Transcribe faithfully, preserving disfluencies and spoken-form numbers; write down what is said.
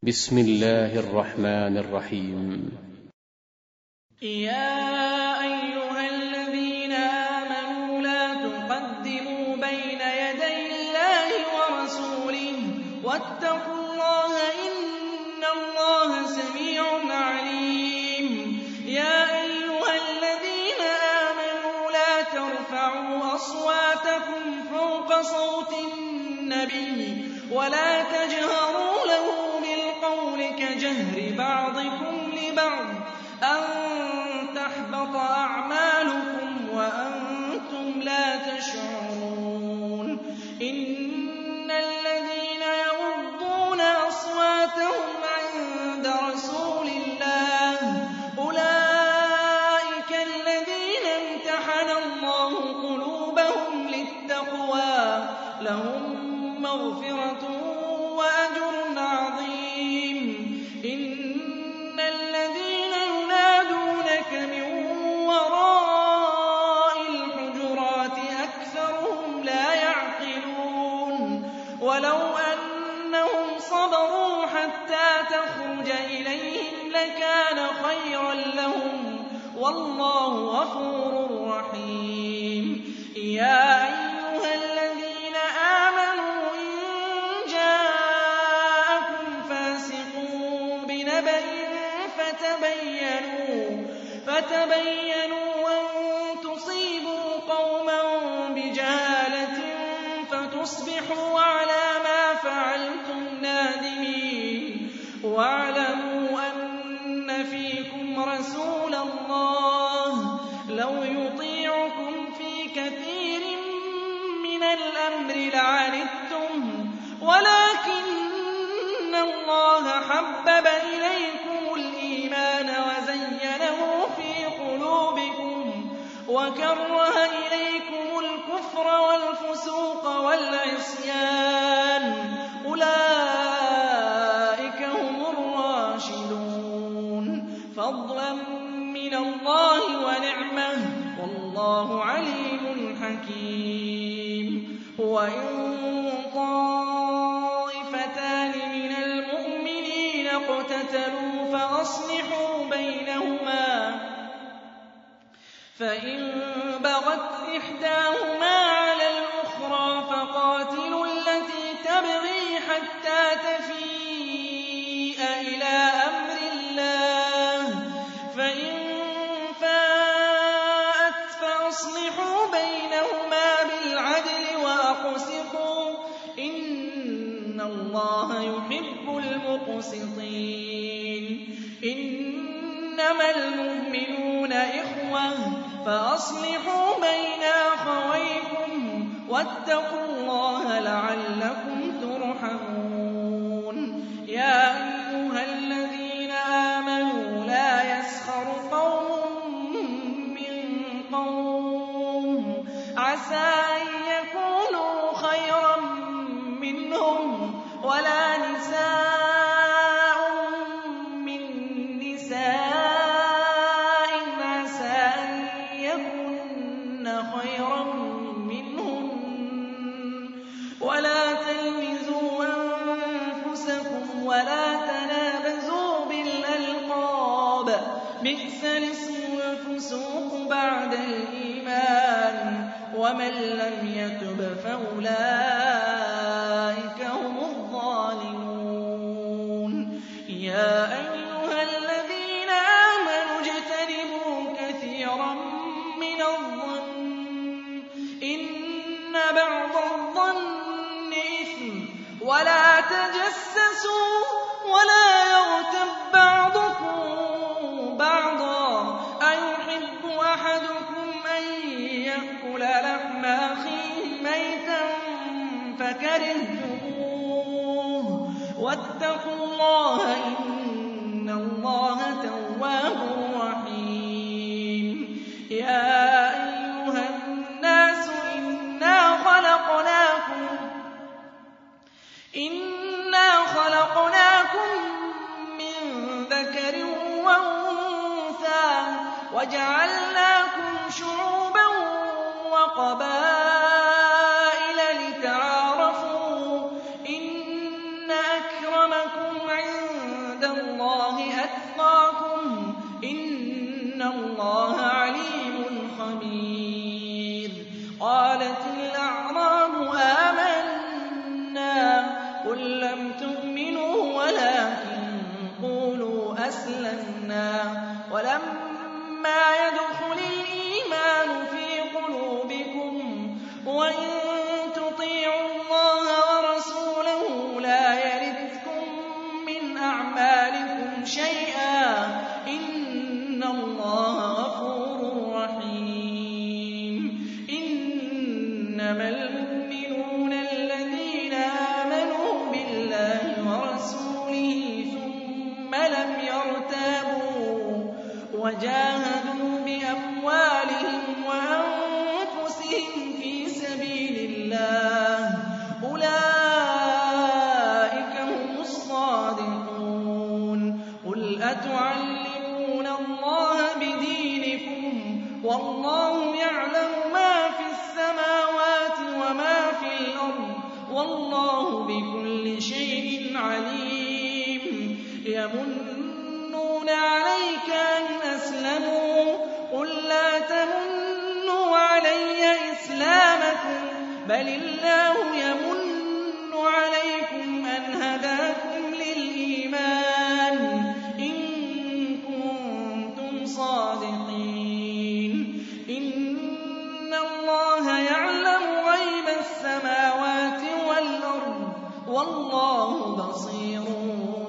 بسم الله الرحمن الرحيم. يا أيها الذين آمنوا لا تقدموا بين يدي الله ورسوله واتقوا الله إن الله سميع عليم. يا أيها الذين آمنوا لا ترفعوا أصواتكم فوق صوت النبي ولا تجهروا له بالقول كجهر بعضكم لبعض أن تحبط أعمالكم وأنتم لا تشعرون. إن الذين يغضون أصواتهم عند رسول الله أولئك الذين امتحن الله قلوبهم للتقوى لهم مغفرة وأجر عظيم. إن الذين ينادونك من وراء الحجرات أكثرهم لا يعقلون. ولو أنهم صبروا حتى تخرج إليهم لكان خيرا لهم والله غفور رحيم. يا أيها الذين آمنوا إن جاءكم فاسق بنبأ فتبينوا فتبينوا أن تصيبوا قوما بجهالة فتصبحوا على ما فعلتم نادمين. واعلموا أن فيكم رسول الله لو يطيعكم في كثير من الأمر لعنتم ولكن الله حبب إليكم الإيمان وزينه في قلوبكم وكره إليكم الكفر والفسوق والعصيان أولئك هم الراشدون فضلا من الله ونعمة والله عليم حكيم. وإن طائفتان من المؤمنين اقتتلوا فأصلحوا بينهما فإن بغت إحداهما على الأخرى فقاتلوا التي تبغي حتى تفيء إلى أمر الله فإن فاءت فأصلحوا بينهما بالعدل وأقسطوا إن الله يحب المقسطين. إنما المؤمنون إخوة فأصلحوا بين أخويكم واتقوا الله لعلكم ترحمون. يا أيها الذين آمنوا لا يسخر قوم من قوم عسى أن يكونوا خيرا منهم ولا نساء من نساء عسى أن يكن خيرا منهن ولا تلمزوا أنفسكم ولا تنابزوا بالألقاب بئس الاسم الفسوق بعد الإيمان ومن لم يتب فأولئك هم الظالمون. يا أيها الذين آمنوا اجتنبوا كثيرا من الظن إن بعض الظن إثم ولا تجسسوا ولا يغتب بعضكم بعضا أيحب أحدكم أن يأكل لحم أخيه ميتا فكرهتموه واتقوا الله إن الله تواب رحيم. يا أيها الناس إنا خلقناكم إنا خلقناكم من ذكر وأنثى وجعلناكم شعوبا وقبائل لتعارفوا إن أكرمكم عند يَتْقَاكُمْ ۚ إِنَّ اللَّهَ عَلِيمٌ خَبِيرٌ. قَالَتِ الْأَعْرَابُ آمَنَّا ۖ قُل لَّمْ تُؤْمِنُوا وَلَٰكِن قُولُوا أَسْلَمْنَا وَلَمَّا يَدْخُلِ الْإِيمَانُ فِي قُلُوبِكُمْ ۖ وَإِن تُطِيعُوا اللَّهَ وَرَسُولَهُ لَا يَلِتْكُم مِّنْ أَعْمَالِكُمْ شَيْئًا ۚ إِنَّ اللَّهَ غَفُورٌ رَّحِيمٌ. إِنَّمَا الْمُؤْمِنُونَ الَّذِينَ آمَنُوا بِاللَّهِ وَرَسُولِهِ ثُمَّ لَمْ يَرْتَابُوا وَجَاهَدُوا بِأَمْوَالِهِمْ وَأَنفُسِهِمْ فِي سَبِيلِ اللَّهِ ۚ أُولَٰئِكَ هُمُ الصَّادِقُونَ. قُلْ أَتُعَلِّمُونَ اللَّهَ بِدِينِكُمْ وَاللَّهُ يَعْلَمُ مَا فِي السَّمَاوَاتِ وَمَا فِي الْأَرْضِ ۚ وَاللَّهُ بِكُلِّ شَيْءٍ عَلِيمٌ. يَمُنُّونَ عَلَيْكَ أَنْ أَسْلَمُوا ۖ قُل لَّا تَمُنُّوا عَلَيَّ إِسْلَامَكُم بَلِ اللَّهُ يَمُنُّ عَلَيْكُمْ أَنْ هَدَاكُمْ لِلْإِيمَانِ إِن كُنتُمْ صَادِقِينَ. إِنَّ اللَّهَ يَعْلَمُ غَيْبَ السَّمَاوَاتِ وَالْأَرْضِ ۚ وَاللَّهُ بَصِيرٌ